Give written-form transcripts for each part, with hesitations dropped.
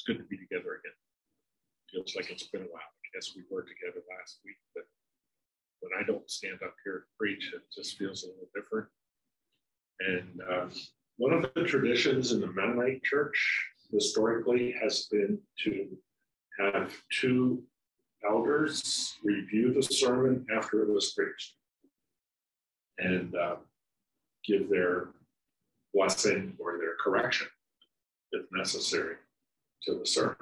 good to be together again. Feels like it's been a while. I guess we were together last week, but when I don't stand up here and preach, it just feels a little different. And one of the traditions in the Mennonite church historically has been to have two elders review the sermon after it was preached and give their blessing or their correction, if necessary, to the sermon.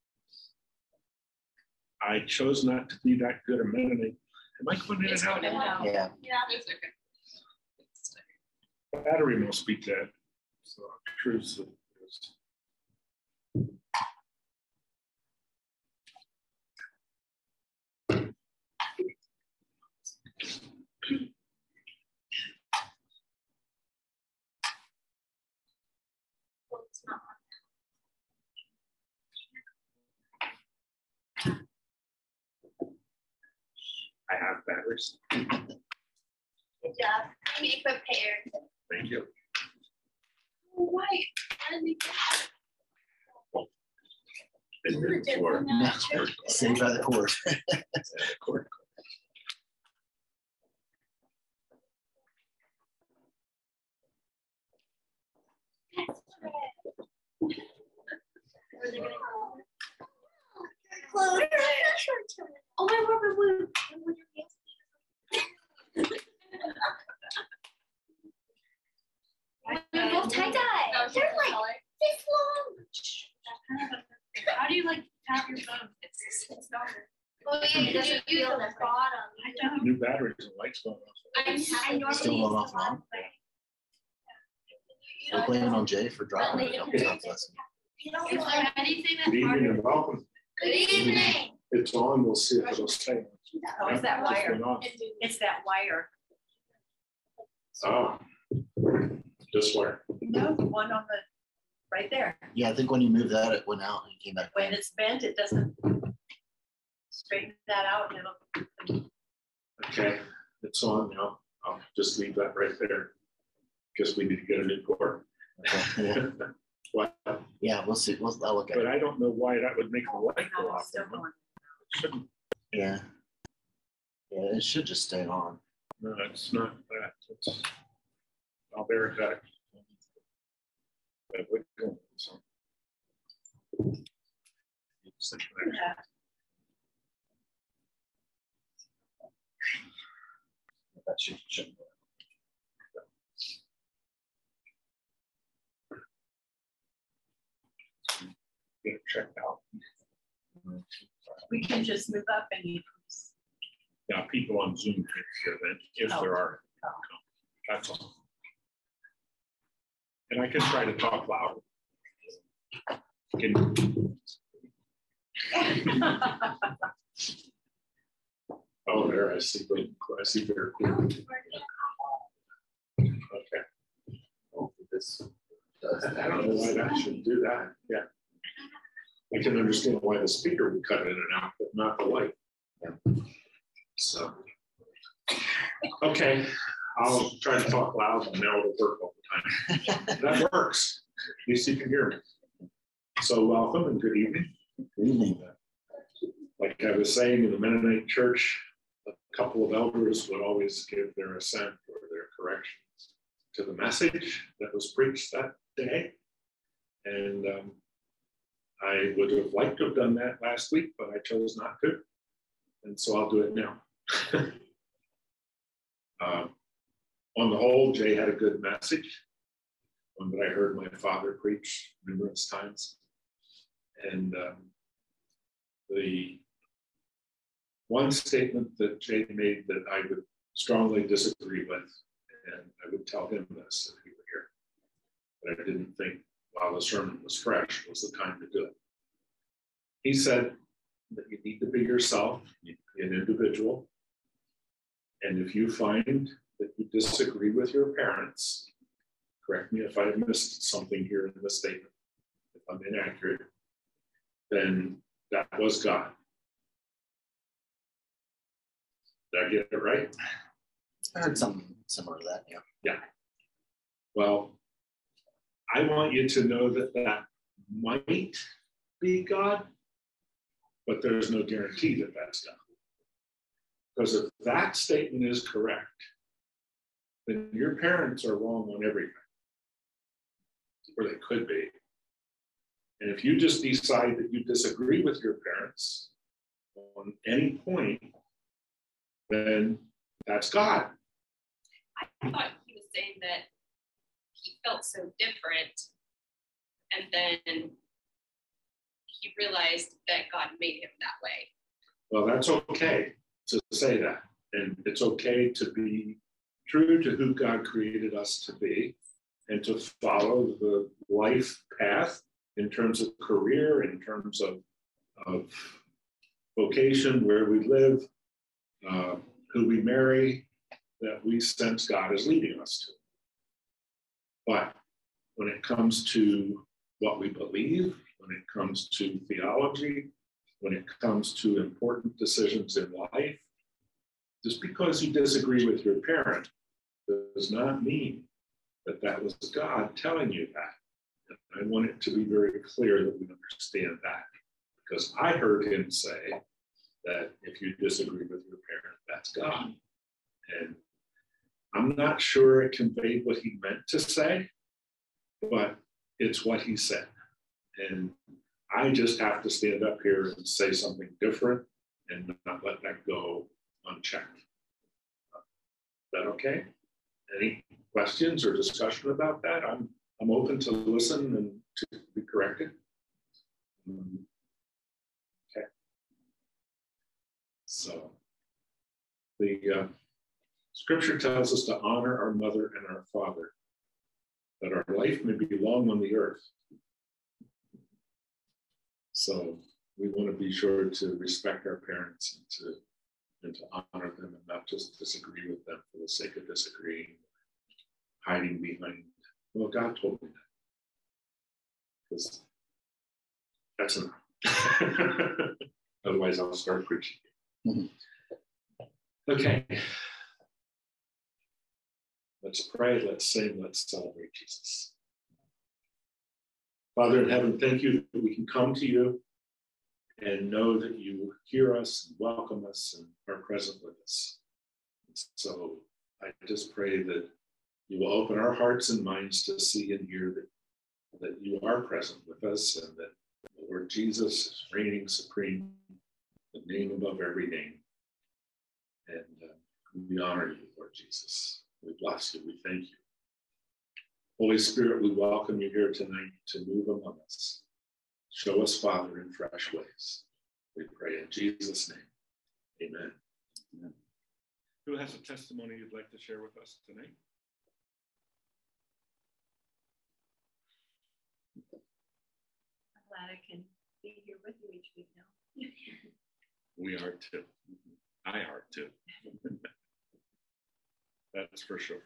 I chose not to be that good a Mennonite. Am I going in and out? Yeah. It's okay. Battery must be dead. So true. I have batteries. Good job. Be prepared. Thank you. Why? Been there before. Saved by the cord. Cord. Oh, my rubber blue. They're both tie-dye. They're like this long. How do you like tap your phone? It's darker. Oh yeah, you use the bottom. I don't. New batteries and lights going off. I normally Still use going the off long? bottom. We're blaming on Jay for dropping it. You don't Is like- there anything Good that's evening harder? and welcome. Good evening. It's on. We'll see if it'll stay. Oh, it's that Just wire. went off. It's that wire. Oh, this wire. No, the one on the, right there. Yeah, I think when you moved that, it went out and came back. When it's bent, it doesn't straighten that out and it'll. Okay, it's on now. I'll just leave that right there. Guess we need to get a new cord. Okay, yeah. What? Yeah, we'll see. I'll look at But it. I don't know why that would make the light go No, off. it's still going. It shouldn't. Yeah. Yeah, it should just stay on. No, it's not that. It's, I'll verify it. But it would go, so. Yeah. That shouldn't. Get it checked out. We can just move up and you. Yeah, people on Zoom can hear that if Oh. there are. That's all. And I can try to talk loud. Oh, there, I see very clearly. Okay. Oh, this I don't know why that should do that. Yeah. I can understand why the speaker would cut in and out, but not the light. So, okay, I'll try to talk loud and now it'll work all the time. That works. At least you can hear me. So welcome and good evening. Good evening. Like I was saying, in the Mennonite church, a couple of elders would always give their assent or their corrections to the message that was preached that day. And I would have liked to have done that last week, but I chose not to. And so I'll do it now. On the whole, Jay had a good message, one that I heard my father preach numerous times. And the one statement that Jay made that I would strongly disagree with, and I would tell him this if he were here, but I didn't think while the sermon was fresh was the time to do it. He said that you need to be yourself, you need to be an individual, and if you find that you disagree with your parents, correct me if I missed something here in the statement, if I'm inaccurate, then that was God. Did I get it right? I heard something similar to that, yeah. Yeah. Well, I want you to know that that might be God, but there's no guarantee that that's God. Because if that statement is correct, then your parents are wrong on everything, or they could be. And if you just decide that you disagree with your parents on any point, then that's God. I thought he was saying that he felt so different, and then he realized that God made him that way. Well, that's okay to say that. And it's okay to be true to who God created us to be and to follow the life path in terms of career, in terms of vocation, where we live, who we marry, that we sense God is leading us to. But when it comes to what we believe, when it comes to theology, when it comes to important decisions in life, just because you disagree with your parent does not mean that that was God telling you that. And I want it to be very clear that we understand that, because I heard him say that if you disagree with your parent, that's God. And I'm not sure it conveyed what he meant to say, but it's what he said. And I just have to stand up here and say something different and not let that go unchecked. Is that okay? Any questions or discussion about that? I'm open to listen and to be corrected. Okay. So the scripture tells us to honor our mother and our father, that our life may be long on the earth. So we want to be sure to respect our parents and to honor them and not just disagree with them for the sake of disagreeing, hiding behind, well, God told me that. Because that's enough. Otherwise, I'll start preaching. Okay. Let's pray, let's sing, let's celebrate Jesus. Father in heaven, thank you that we can come to you and know that you hear us and welcome us and are present with us. So I just pray that you will open our hearts and minds to see and hear that you are present with us, and that the Lord Jesus is reigning supreme, the name above every name. And we honor you, Lord Jesus. We bless you. We thank you. Holy Spirit, we welcome you here tonight to move among us. Show us, Father, in fresh ways. We pray in Jesus' name. Amen. Amen. Who has a testimony you'd like to share with us tonight? I'm glad I can be here with you each week now. We are too. I are too. That's for sure.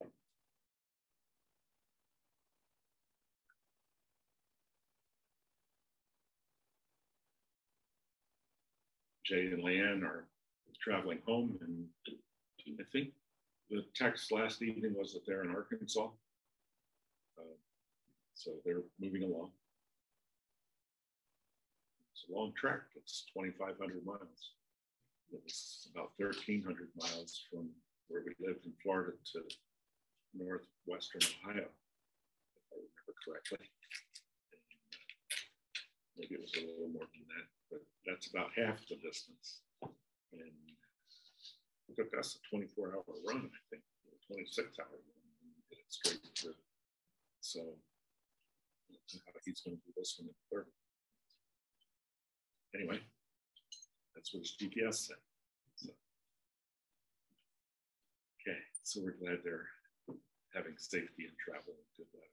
Jay and Leanne are traveling home, and I think the text last evening was that they're in Arkansas. So they're moving along. It's a long trek. It's 2,500 miles. It's about 1,300 miles from where we lived in Florida to northwestern Ohio, if I remember correctly. Maybe it was a little more than that, but that's about half the distance. And it took us a 24-hour run, I think, 26-hour run, and get it straight through. So he's going to do this one in third. Anyway, that's what his GPS said. So, okay, so we're glad they're having safety and travel and good weather.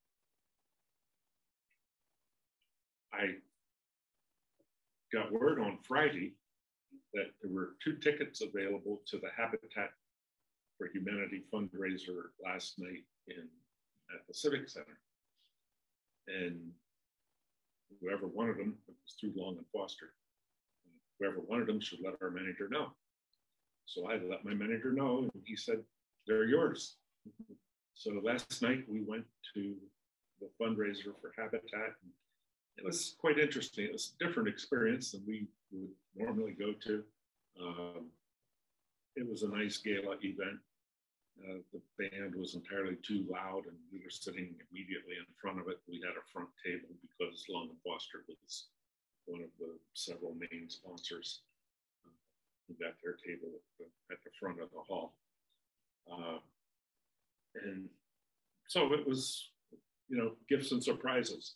I got word on Friday that there were 2 tickets available to the Habitat for Humanity fundraiser last night at the Civic Center. And whoever wanted them, it was through Long and Foster, whoever wanted them should let our manager know. So I let my manager know, and he said, they're yours. So last night we went to the fundraiser for Habitat, it was quite interesting. It was a different experience than we would normally go to. It was a nice gala event. The band was entirely too loud, and we were sitting immediately in front of it. We had a front table because Long and Foster was one of the several main sponsors. We got their table at the front of the hall. And so it was, gifts and surprises.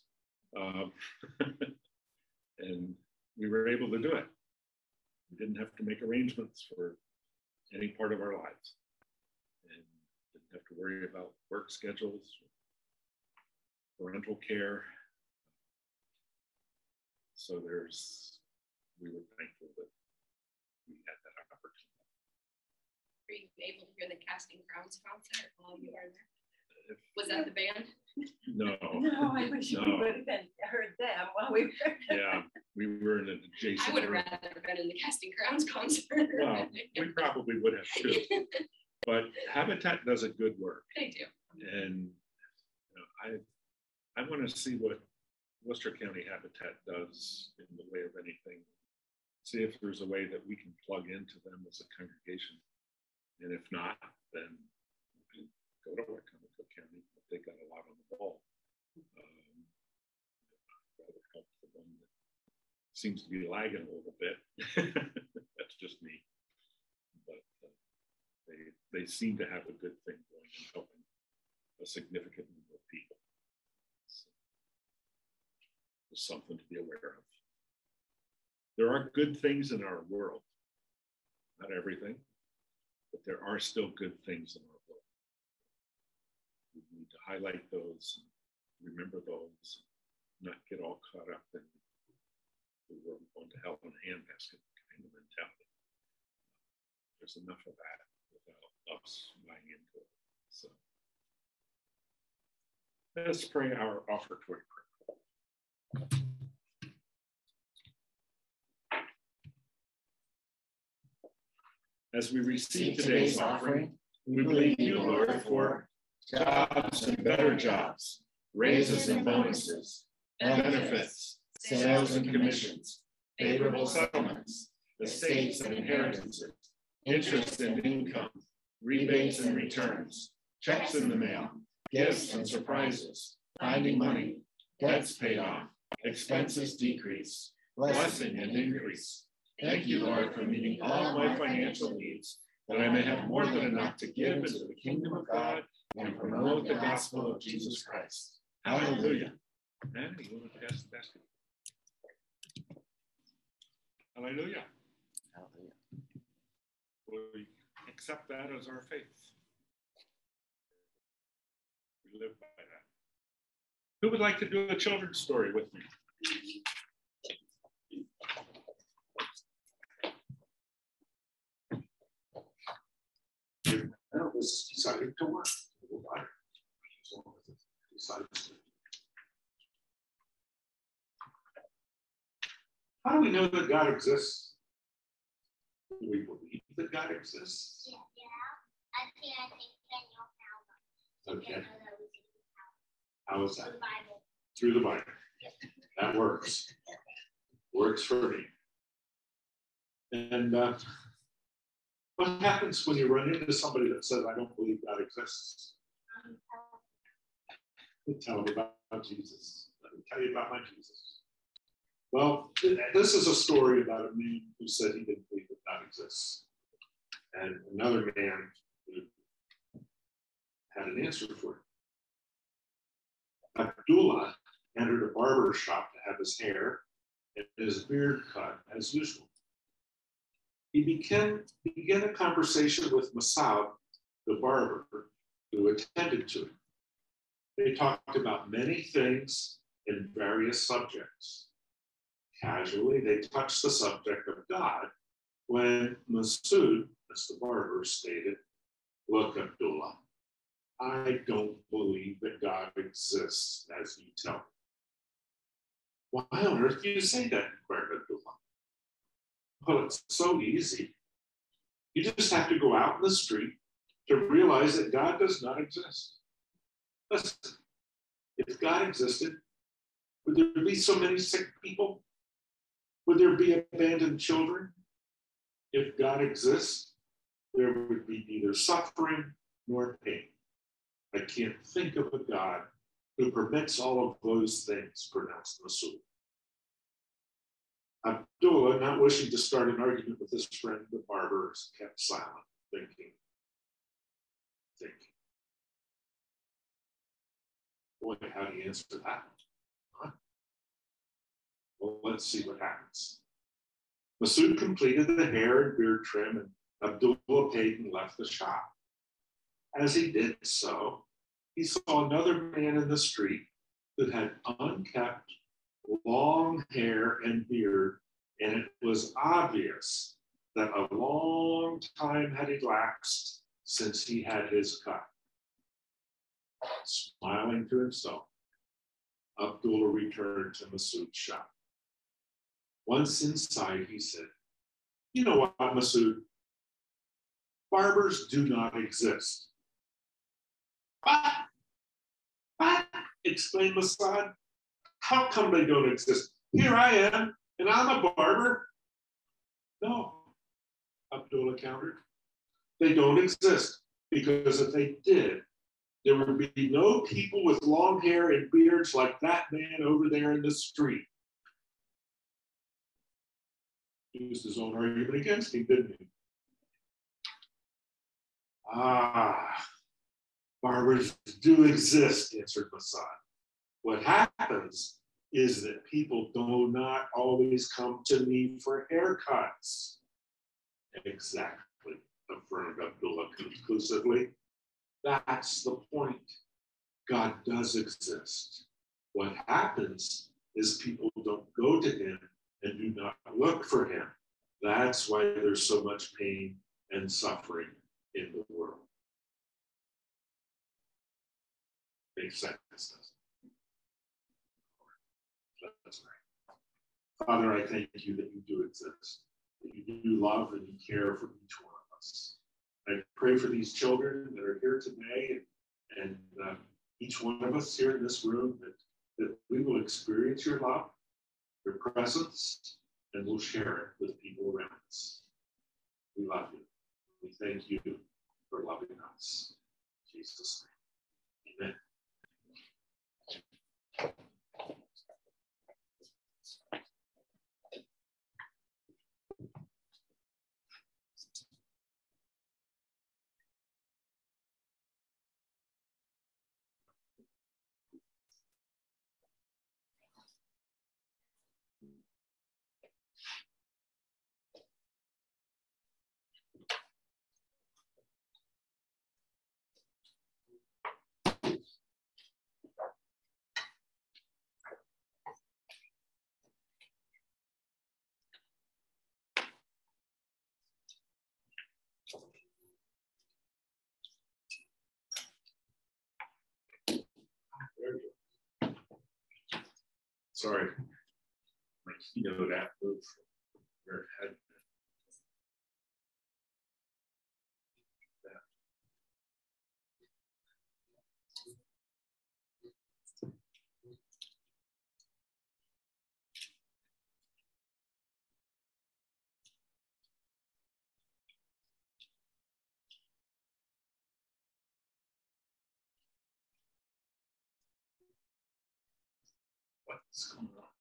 And we were able to do it. We didn't have to make arrangements for any part of our lives. And didn't have to worry about work schedules, parental care. So we were thankful that we had that opportunity. Were you able to hear the Casting Crowns concert while you were there? Was that the band? No. No, I wish we would have heard them while we were there. Yeah, we were in an adjacent. I would have room. rather been in the Casting Crowns concert. Well, we probably would have too. But Habitat does a good work. They do. And I want to see what Worcester County Habitat does in the way of anything. See if there's a way that we can plug into them as a congregation. And if not, then we can go to Wicomico County. But they got a lot on the ball. I'd rather help the one that seems to be lagging a little bit. That's just me. But they seem to have a good thing going and helping a significant number of people. So it's something to be aware of. There are good things in our world. Not everything, but there are still good things in our world. We need to highlight those, remember those, not get all caught up in the world going to hell in a handbasket kind of mentality. There's enough of that without us buying into it. So let's pray our offertory prayer. As we receive today's offering, we believe you, Lord, for jobs and better jobs, raises and bonuses, benefits, sales and commissions, favorable settlements, estates and inheritances, interest and income, rebates and returns, checks in the mail, gifts and surprises, finding money, debts paid off, expenses decrease, blessing and increase. Thank you, Lord, for meeting all my financial needs, that I may have more than enough to give into the kingdom of God and promote the gospel of Jesus Christ. Hallelujah. Amen. You want to pass the basket? Hallelujah. Hallelujah. We accept that as our faith. We live by that. Who would like to do a children's story with me? I was decided to work. How do we know that God exists? Do we believe that God exists? Yeah. I think Okay. I know How is that. that? The Bible. Through the Bible. That works. Works for me. And what happens when you run into somebody that says, I don't believe God exists? Tell me about Jesus. Let me tell you about my Jesus. Well, this is a story about a man who said he didn't believe that God exists. And another man who had an answer for him. Abdullah entered a barber shop to have his hair and his beard cut as usual. He began a conversation with Masoud, the barber, who attended to him. They talked about many things in various subjects. Casually, they touched the subject of God when Masoud, as the barber, stated, "Look, Abdullah, I don't believe that God exists as you tell me." "Why on earth do you say that?" inquired Abdullah. "Well, it's so easy. You just have to go out in the street to realize that God does not exist. Listen, if God existed, Would there be so many sick people? Would there be abandoned children? If God exists, there would be neither suffering nor pain. I can't think of a God who permits all of those things, pronounced Masood. Abdullah, not wishing to start an argument with his friend, the barber, kept silent, thinking. Boy, how do you answer that? Huh? Well, let's see what happens. Masood completed the hair and beard trim, and Abdullah paid and left the shop. As he did so, he saw another man in the street that had unkept, long hair and beard, and it was obvious that a long time had elapsed since he had his cut. Smiling to himself, Abdullah returned to Masood's shop. Once inside, he said, "You know what, Masood? Barbers do not exist." What? Exclaimed Masood. How come they don't exist? Here I am, and I'm a barber. No, Abdullah countered. They don't exist, because if they did, there would be no people with long hair and beards like that man over there in the street. He used his own argument against him, didn't he? Barbers do exist, answered Masood. What happens is that people do not always come to me for haircuts. Exactly, affirmed Abdullah conclusively. That's the point. God does exist. What happens is people don't go to him and do not look for him. That's why there's so much pain and suffering in the world. Makes sense, doesn't it? That's right. Father, I thank you that you do exist, that you do love and you care for each one of us. I pray for these children that are here today and each one of us here in this room that we will experience your love, your presence, and we'll share it with people around us. We love you. We thank you for loving us. In Jesus' name, amen. Sorry, my keynote app moved from where it had been. What's going on?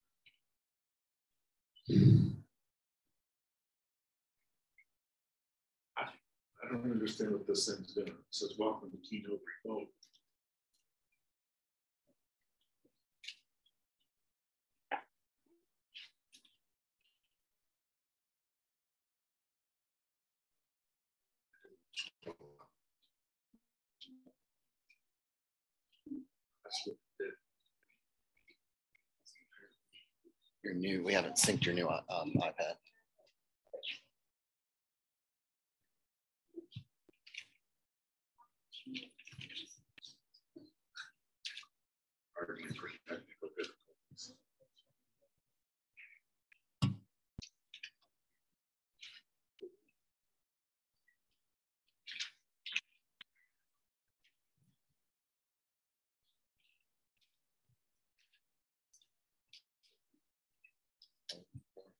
I don't understand what this thing's doing. It says, welcome to Keynote Remote. That's what it did. Your new, we haven't synced your new iPad. Pardon me for technical difficulties.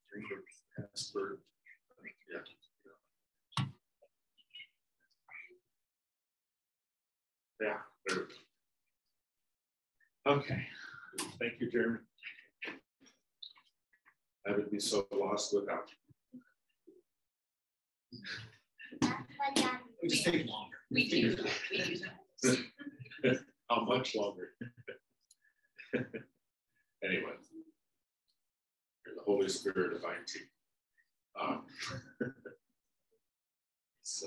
drink of Casper. Yeah. Yeah, there we go. Okay, thank you, Jeremy. I would be so lost without you. That's It just takes longer. We do that. How much longer? Anyway, you're the Holy Spirit of IT. So,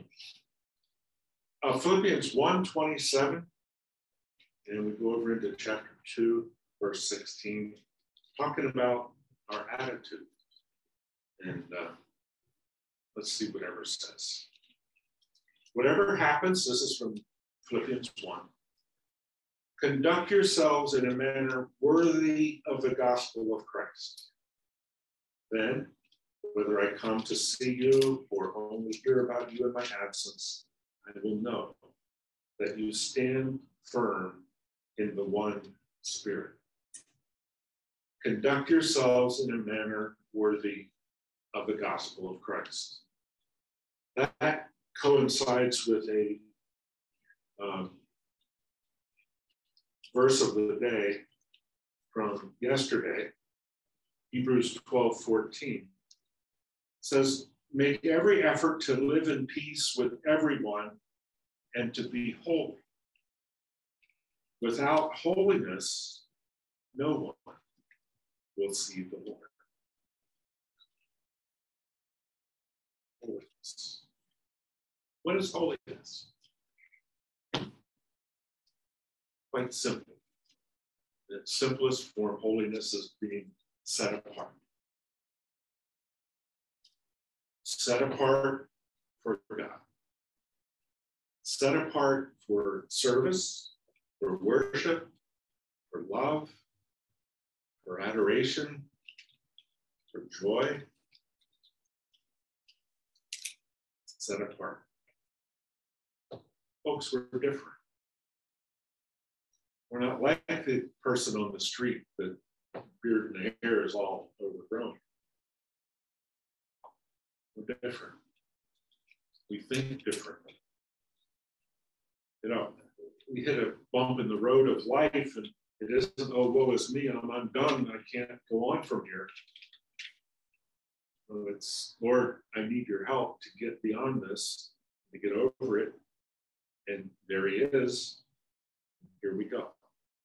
Philippians 1:27, and we go over into chapter 2, verse 16, talking about our attitude. And let's see whatever it says. Whatever happens, this is from Philippians 1. Conduct yourselves in a manner worthy of the gospel of Christ. Then, whether I come to see you or only hear about you in my absence, I will know that you stand firm in the one Spirit. Conduct yourselves in a manner worthy of the gospel of Christ. That coincides with a verse of the day from yesterday, Hebrews 12:14. Says, make every effort to live in peace with everyone and to be holy. Without holiness, no one will see the Lord. Holiness. What is holiness? Quite simple. The simplest form of holiness is being set apart. Set apart for God. Set apart for service, for worship, for love, for adoration, for joy. Set apart. Folks, we're different. We're not like the person on the street that beard and hair is all overgrown. We're different. We think differently. You know, we hit a bump in the road of life and it isn't, oh, woe is me, I'm undone, I can't go on from here. So it's, Lord, I need your help to get beyond this, to get over it. And there he is. Here we go.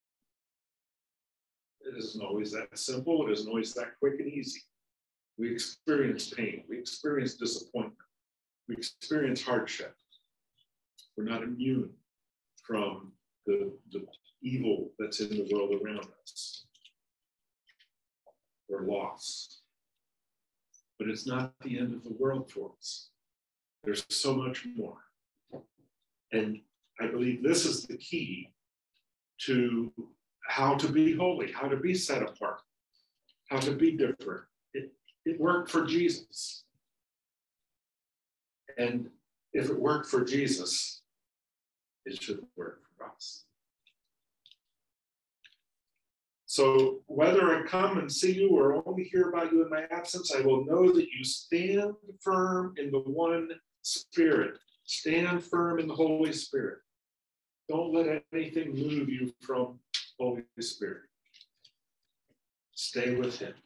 It isn't always that simple. It isn't always that quick and easy. We experience pain. We experience disappointment. We experience hardship. We're not immune from the evil that's in the world around us. We're lost. But it's not the end of the world for us. There's so much more. And I believe this is the key to how to be holy, how to be set apart, how to be different. It worked for Jesus. And if it worked for Jesus, it should work for us. So whether I come and see you or only hear about you in my absence, I will know that you stand firm in the one Spirit. Stand firm in the Holy Spirit. Don't let anything move you from Holy Spirit. Stay with him.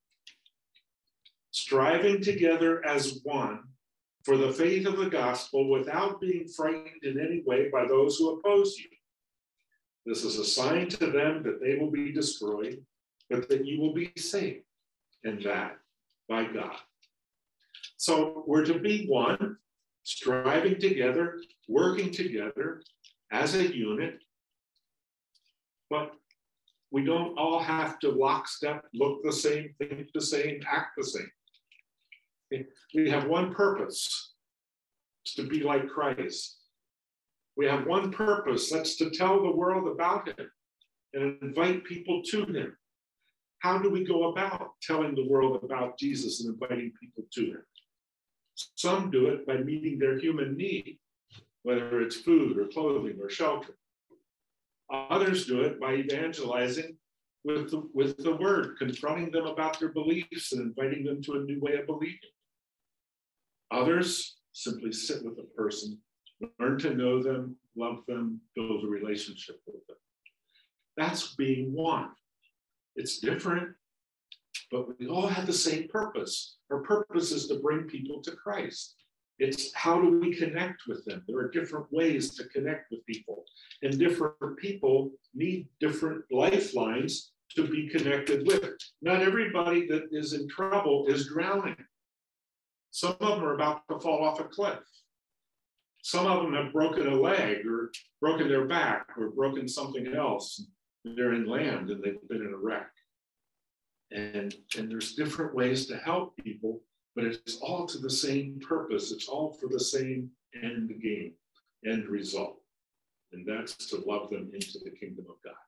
Striving together as one for the faith of the gospel without being frightened in any way by those who oppose you. This is a sign to them that they will be destroyed, but that you will be saved, and that by God. So we're to be one, striving together, working together as a unit, but we don't all have to lockstep, look the same, think the same, act the same. We have one purpose, it's to be like Christ. We have one purpose, that's to tell the world about him and invite people to him. How do we go about telling the world about Jesus and inviting people to him? Some do it by meeting their human need, whether it's food or clothing or shelter. Others do it by evangelizing with the word, confronting them about their beliefs and inviting them to a new way of believing. Others simply sit with a person, learn to know them, love them, build a relationship with them. That's being one. It's different, but we all have the same purpose. Our purpose is to bring people to Christ. It's how do we connect with them? There are different ways to connect with people, and different people need different lifelines to be connected with. Not everybody that is in trouble is drowning. Some of them are about to fall off a cliff. Some of them have broken a leg or broken their back or broken something else. They're in land and they've been in a wreck. And there's different ways to help people, but it's all to the same purpose. It's all for the same end game, end result. And that's to love them into the kingdom of God.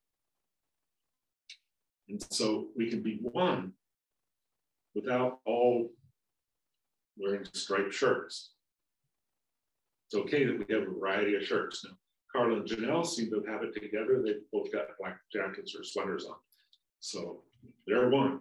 And so we can be one without all wearing striped shirts. It's okay that we have a variety of shirts. Now, Carla and Janelle seem to have it together. They've both got black jackets or sweaters on. So they're one.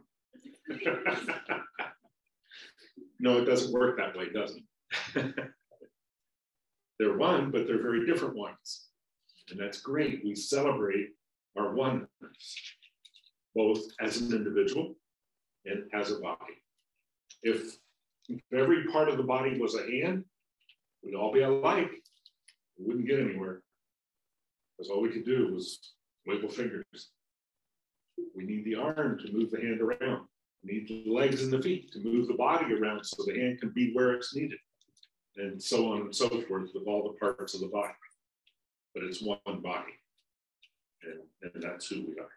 No, it doesn't work that way, does it? They're one, but they're very different ones. And that's great. We celebrate our oneness, both as an individual and as a body. If every part of the body was a hand, we'd all be alike. We wouldn't get anywhere. Because all we could do was wiggle fingers. We need the arm to move the hand around. We need the legs and the feet to move the body around so the hand can be where it's needed. And so on and so forth with all the parts of the body. But it's one body. And that's who we are.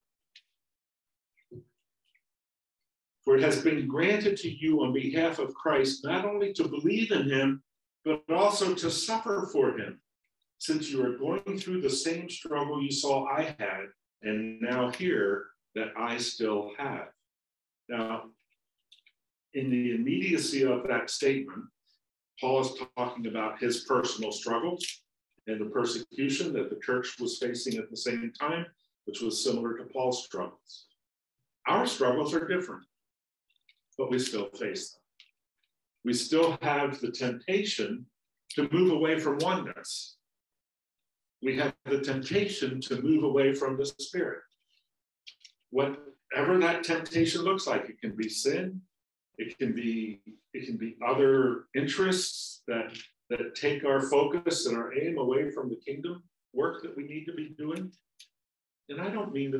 For it has been granted to you on behalf of Christ, not only to believe in him, but also to suffer for him, since you are going through the same struggle you saw I had, and now hear that I still have. Now, in the immediacy of that statement, Paul is talking about his personal struggles and the persecution that the church was facing at the same time, which was similar to Paul's struggles. Our struggles are different, but we still face them. We still have the temptation to move away from oneness. We have the temptation to move away from the Spirit. Whatever that temptation looks like, it can be sin, it can be other interests that take our focus and our aim away from the kingdom work that we need to be doing. And I don't mean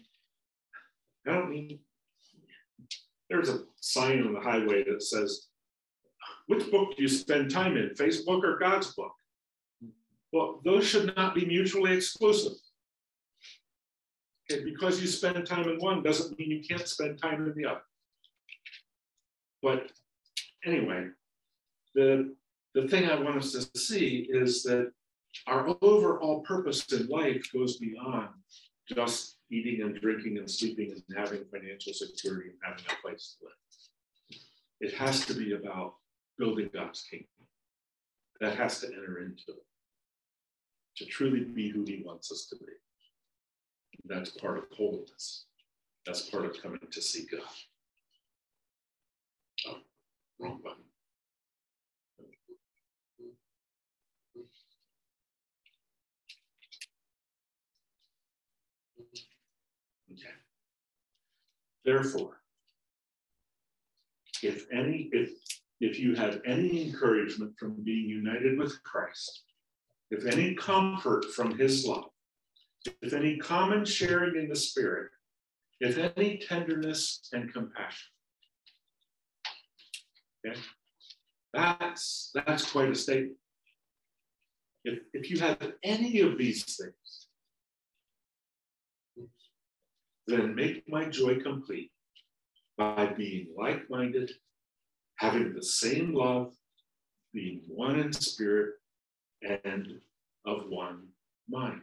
there's a sign on the highway that says, which book do you spend time in, Facebook or God's book? Well, those should not be mutually exclusive. Okay, because you spend time in one doesn't mean you can't spend time in the other. But anyway, the thing I want us to see is that our overall purpose in life goes beyond just eating and drinking and sleeping and having financial security and having a place to live. It has to be about building God's kingdom. That has to enter into it, to truly be who he wants us to be. That's part of holiness. That's part of coming to see God. Oh, wrong button. Okay. Therefore, if you have any encouragement from being united with Christ, if any comfort from his love, if any common sharing in the Spirit, if any tenderness and compassion. Okay, that's quite a statement. If you have any of these things, then make my joy complete by being like-minded, having the same love, being one in spirit, and of one mind.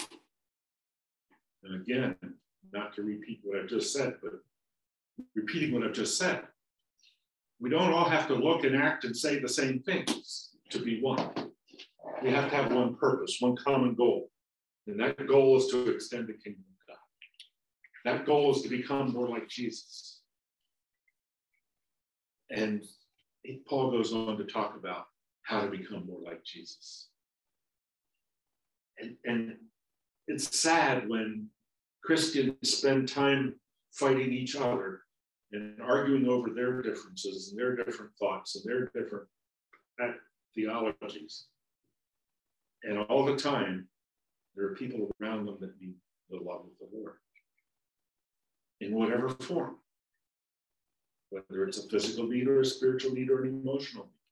And again, not to repeat what I've just said, but repeating what I've just said, we don't all have to look and act and say the same things to be one. We have to have one purpose, one common goal. And that goal is to extend the kingdom of God. That goal is to become more like Jesus. And Paul goes on to talk about how to become more like Jesus. And it's sad when Christians spend time fighting each other and arguing over their differences and their different thoughts and their different theologies. And all the time, there are people around them that need the love of the Lord in whatever form, whether it's a physical need or a spiritual need or an emotional need.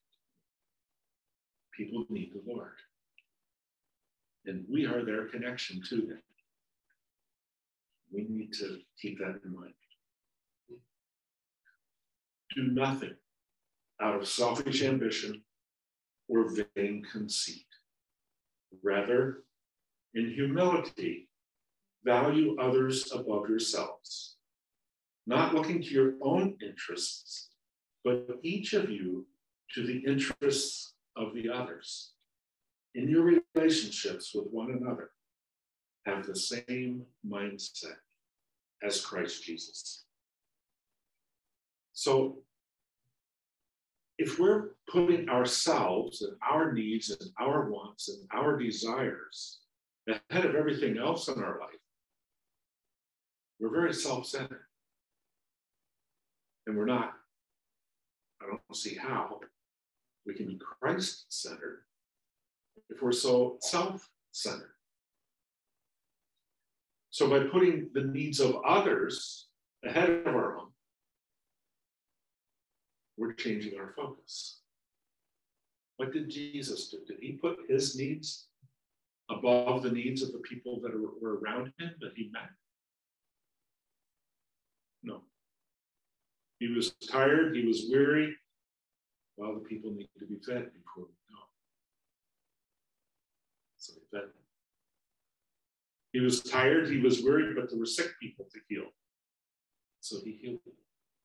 People need the Lord. And we are their connection to Him. We need to keep that in mind. Do nothing out of selfish ambition or vain conceit. Rather, in humility, value others above yourselves, not looking to your own interests, but each of you to the interests of the others. In your relationships with one another, have the same mindset as Christ Jesus. So, if we're putting ourselves and our needs and our wants and our desires ahead of everything else in our life, we're very self-centered. And we're not, I don't see how we can be Christ-centered if we're so self-centered. So by putting the needs of others ahead of our own, we're changing our focus. What did Jesus do? Did He put His needs above the needs of the people that were around Him that He met? No. He was tired, He was weary. Well, the people need to be fed before we go. So He fed them. He was tired, He was weary, but there were sick people to heal. So He healed them.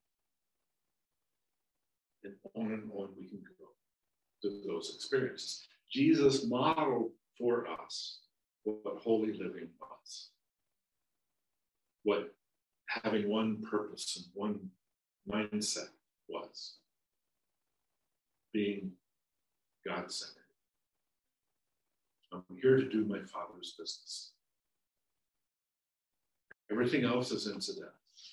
And on we can go to those experiences. Jesus modeled for us what holy living was, what having one purpose and one mindset was, being God-centered. I'm here to do my Father's business. Everything else is incidental.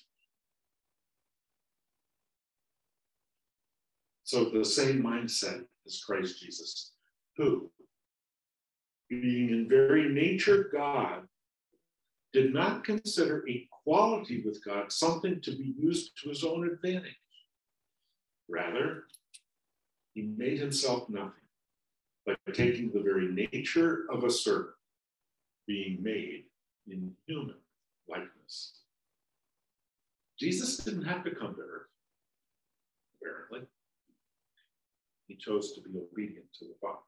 So the same mindset as Christ Jesus, who, being in very nature God, did not consider equality with God something to be used to His own advantage. Rather, He made Himself nothing by taking the very nature of a servant, being made in human likeness. Jesus didn't have to come to earth, apparently. He chose to be obedient to the Father.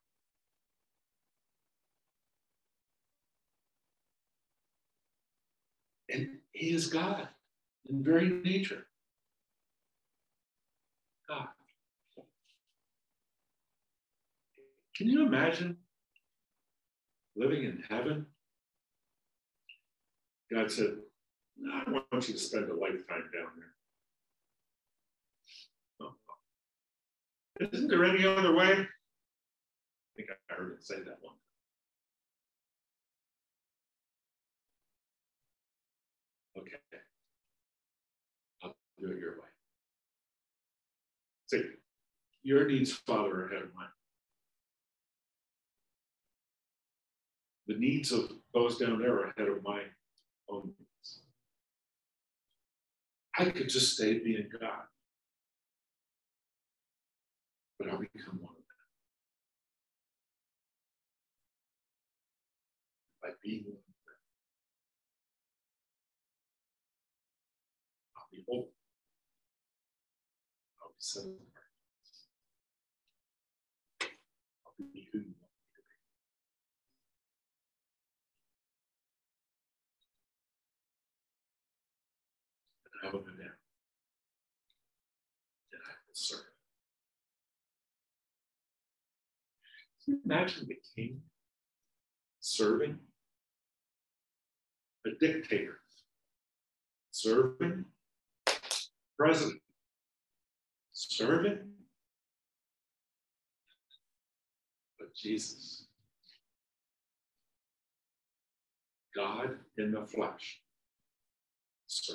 And He is God in very nature. God. Can you imagine living in heaven? God said, no, I want you to spend a lifetime down there. Isn't there any other way? I think I heard it say that one. Okay. I'll do it your way. See, your needs, Father, are ahead of mine. The needs of those down there are ahead of my own needs. I could just stay being God. But I'll become one of them. By being one of them, I'll be whole. I'll be set apart. I'll be who you want me to be. And I will go down. And I will serve. Can you imagine the king serving a dictator serving, president, serving, but Jesus, God in the flesh, served.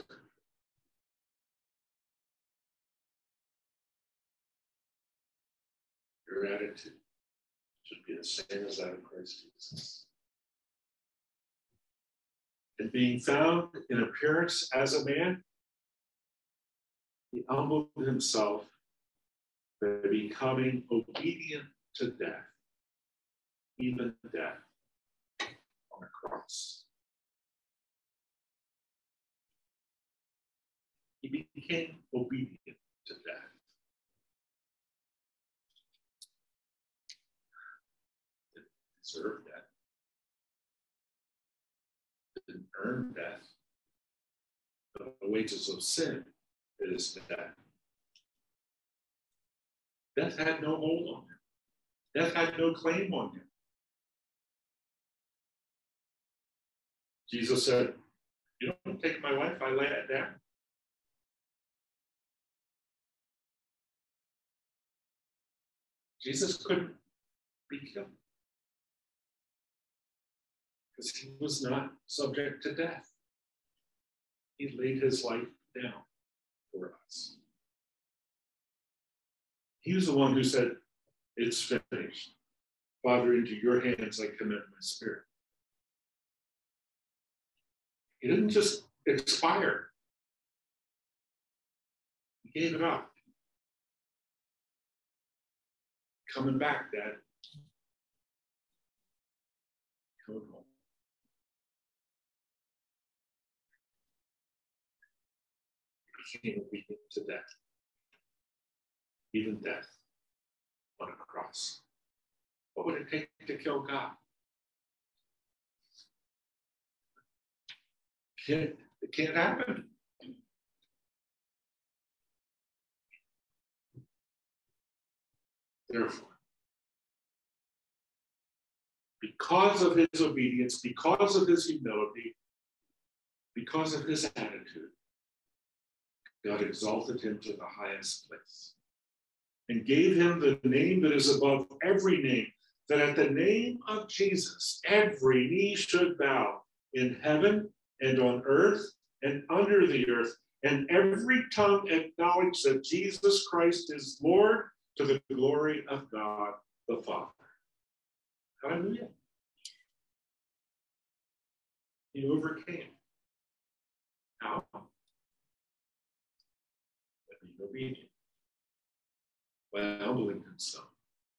Your attitude should be the same as that of Christ Jesus. And being found in appearance as a man, he humbled himself by becoming obedient to death, even death on a cross. He became obedient to death. Didn't deserve death. Didn't earn death. The wages of sin is death. Death had no hold on him. Death had no claim on him. Jesus said, "You don't take my life, I lay it down." Jesus couldn't be killed because he was not subject to death. He laid his life down for us. He was the one who said, "It's finished. Father, into your hands I commit my spirit." He didn't just expire. He gave it up. Coming back, Dad. Coming home. He became obedient to death. Even death on a cross. What would it take to kill God? It can't happen. Therefore, because of his obedience, because of his humility, because of his attitude, God exalted him to the highest place and gave him the name that is above every name, that at the name of Jesus, every knee should bow in heaven and on earth and under the earth, and every tongue acknowledge that Jesus Christ is Lord, to the glory of God the Father. Hallelujah. He overcame. How? By being obedient. By humbling himself.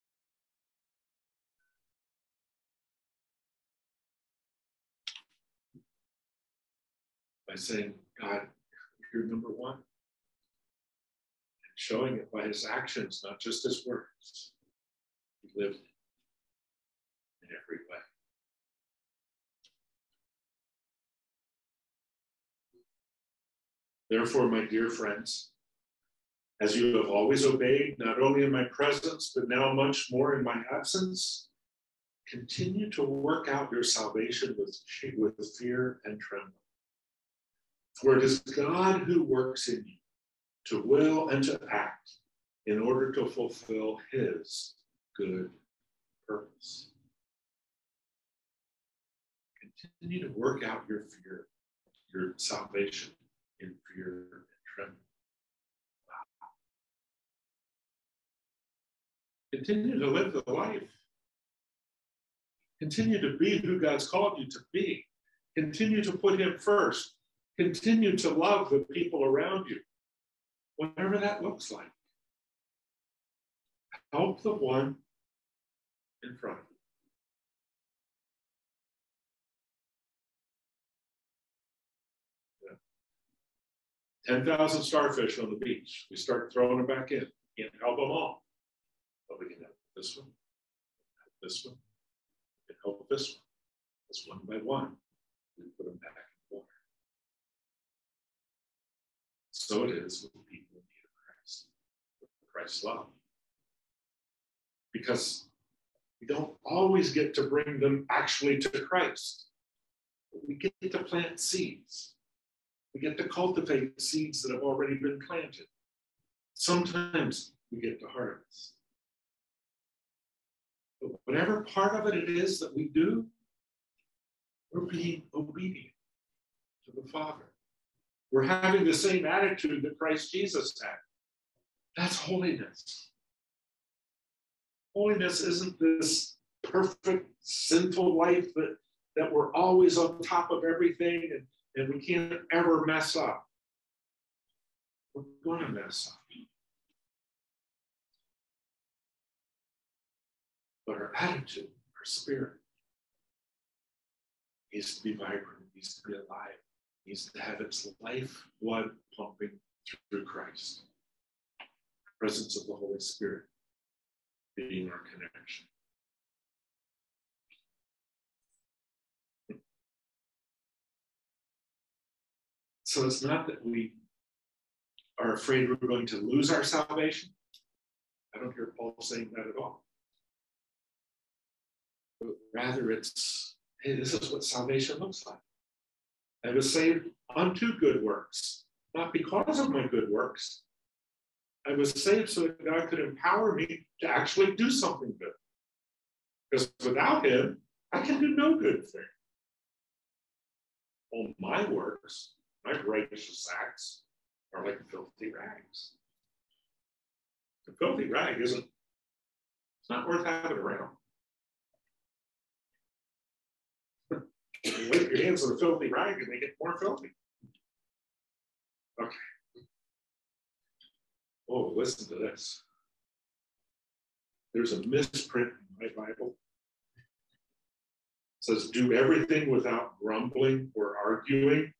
By saying, "God, you're number one." Showing it by his actions, not just his words. He lived it in every way. Therefore, my dear friends, as you have always obeyed, not only in my presence, but now much more in my absence, continue to work out your salvation with fear and trembling. For it is God who works in you, to will and to act in order to fulfill his good purpose. Continue to work out your fear, your salvation in fear and trembling. Wow. Continue to live the life. Continue to be who God's called you to be. Continue to put him first. Continue to love the people around you. Whatever that looks like. Help the one in front of you. Yeah. 10,000 starfish on the beach. We start throwing them back in. Can't help them all. But we can help this one, help this one, we can help this one. Just one by one. We put them back in the water. So it is with people in need of Christ, with Christ's love. Because we don't always get to bring them actually to Christ, but we get to plant seeds. We get to cultivate seeds that have already been planted. Sometimes we get to harvest. But whatever part of it is that we do, we're being obedient to the Father. We're having the same attitude that Christ Jesus had. That's holiness. Holiness isn't this perfect, sinful life that we're always on top of everything and we can't ever mess up. We're going to mess up. But our attitude, our spirit, needs to be vibrant, needs to be alive, needs to have its life blood pumping through Christ. The presence of the Holy Spirit being our connection. So it's not that we are afraid we're going to lose our salvation. I don't hear Paul saying that at all. But rather it's, hey, this is what salvation looks like. I was saved unto good works, not because of my good works. I was saved so that God could empower me to actually do something good. Because without him, I can do no good thing. All my works, my righteous acts, are like filthy rags. The filthy rag it's not worth having around. You wipe your hands on a filthy rag and they get more filthy. Okay. Oh, listen to this. There's a misprint in my Bible. It says, do everything without grumbling or arguing.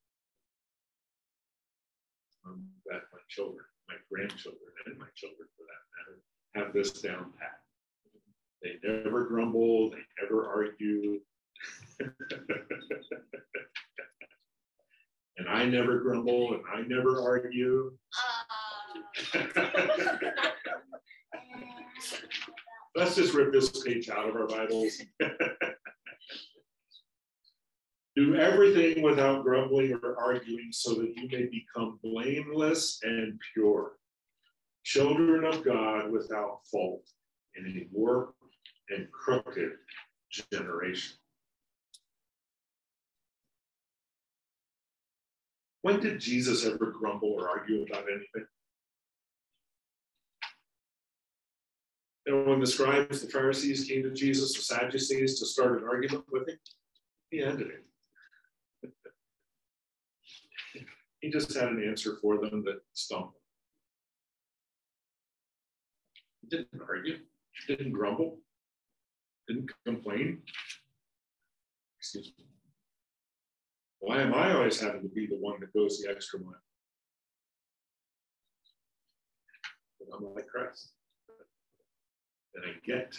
That my children, my grandchildren, and my children for that matter, have this down pat. They never grumble, they never argue. And I never grumble and I never argue. Let's just rip this page out of our Bibles. Do everything without grumbling or arguing so that you may become blameless and pure, children of God without fault in a warped and crooked generation. When did Jesus ever grumble or argue about anything? And when the scribes, the Pharisees came to Jesus, the Sadducees, to start an argument with him, he ended it. He just had an answer for them that stumped them. He didn't argue, didn't grumble, didn't complain. Excuse me. Why am I always having to be the one that goes the extra mile? But I'm like Christ. And I get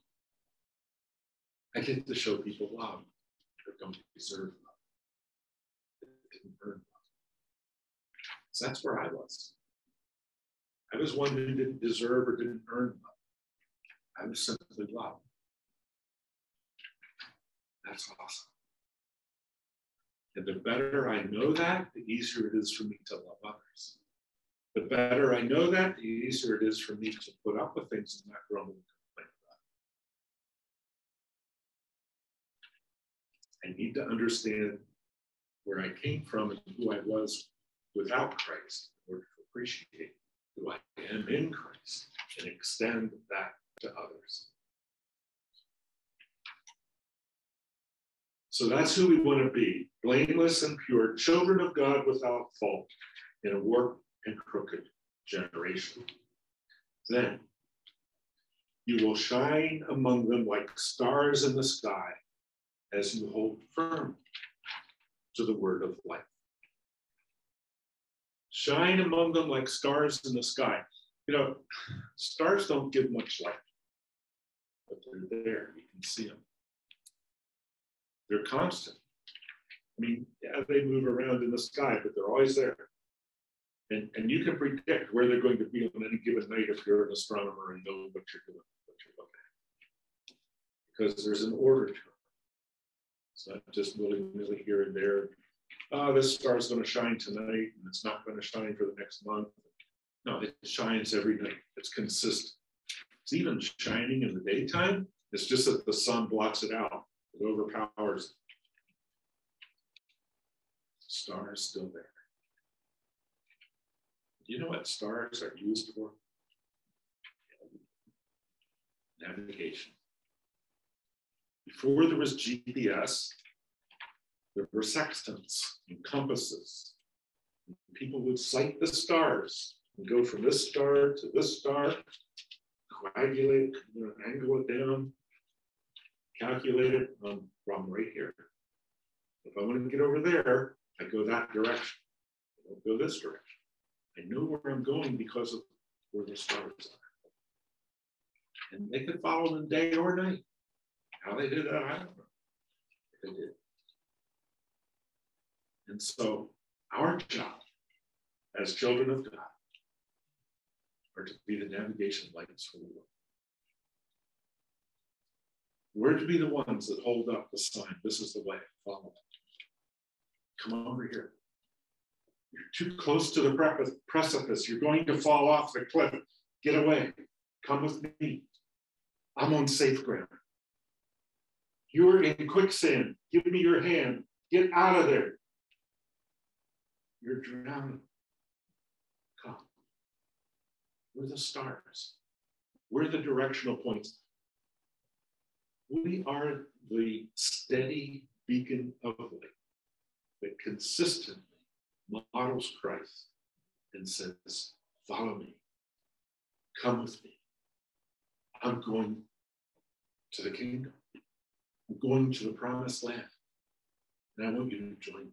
to show people love that don't deserve love, that didn't earn love. So that's where I was. I was one who didn't deserve or didn't earn love. I was simply loved. That's awesome. And the better I know that, the easier it is for me to love others. The better I know that, the easier it is for me to put up with things and not grumble and complain about it. I need to understand where I came from and who I was without Christ in order to appreciate who I am in Christ and extend that to others. So that's who we want to be, blameless and pure, children of God without fault in a warped and crooked generation. Then you will shine among them like stars in the sky as you hold firm to the word of life. Shine among them like stars in the sky. You know, stars don't give much light, but they're there. You can see them. They're constant. I mean, yeah, they move around in the sky, but they're always there. And you can predict where they're going to be on any given night if you're an astronomer and know what you're doing, what you're looking at. Because there's an order to it. It's not just willy-nilly here and there. this star is going to shine tonight and it's not going to shine for the next month. No, it shines every night. It's consistent. It's even shining in the daytime. It's just that the sun blocks it out. It overpowers it. The star is still there. Do you know what stars are used for? Navigation. Before there was GPS, there were sextants and compasses. People would sight the stars and go from this star to this star, coagulate, angle it down, calculate it from right here. If I want to get over there, I go that direction. I don't go this direction. I know where I'm going because of where the stars are. And they could follow them day or night. How they did that, I don't know. They did. And so our job as children of God are to be the navigation lights for the world. We're to be the ones that hold up the sign. This is the way, follow it. Come over here. You're too close to the precipice. You're going to fall off the cliff. Get away. Come with me. I'm on safe ground. You're in quicksand. Give me your hand. Get out of there. You're drowning. Come. We're the stars. We're the directional points. We are the steady beacon of light that consistently models Christ and says, follow me. Come with me. I'm going to the kingdom. I'm going to the promised land. And I want you to join me.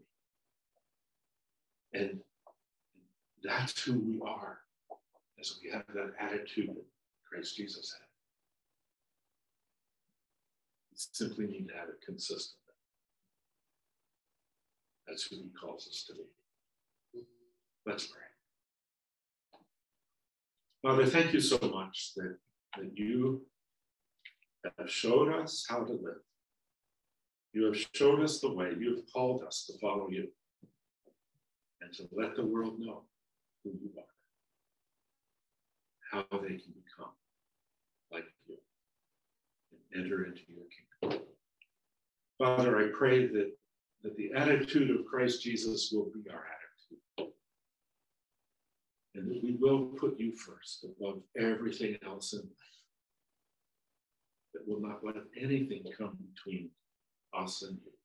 And that's who we are as we have that attitude that Christ Jesus had. We simply need to have it consistent. That's who he calls us to be. Let's pray. Father, thank you so much that you have showed us how to live. You have showed us the way. You have called us to follow you and to let the world know who you are, how they can become like you and enter into your kingdom. Father, I pray that the attitude of Christ Jesus will be our attitude, and that we will put you first above everything else in life, that will not let anything come between us and you.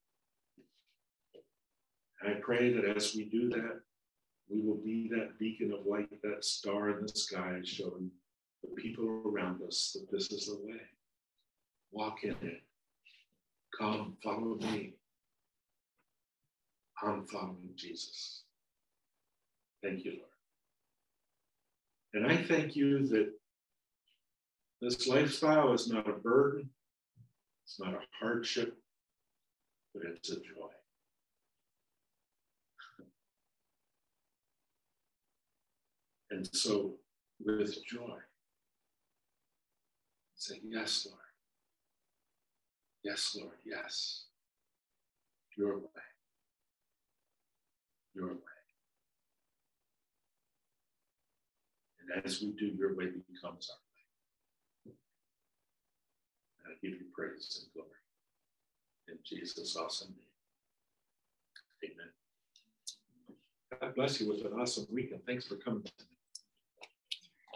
And I pray that as we do that, we will be that beacon of light, that star in the sky, showing the people around us that this is the way. Walk in it. Come, follow me. I'm following Jesus. Thank you, Lord. And I thank you that this lifestyle is not a burden, it's not a hardship, but it's a joy. And so, with joy, say, yes, Lord. Yes, Lord, yes. Your way. Your way. And as we do, your way becomes our way. And I give you praise and glory. In Jesus' awesome name. Amen. God bless you with an awesome week, and thanks for coming.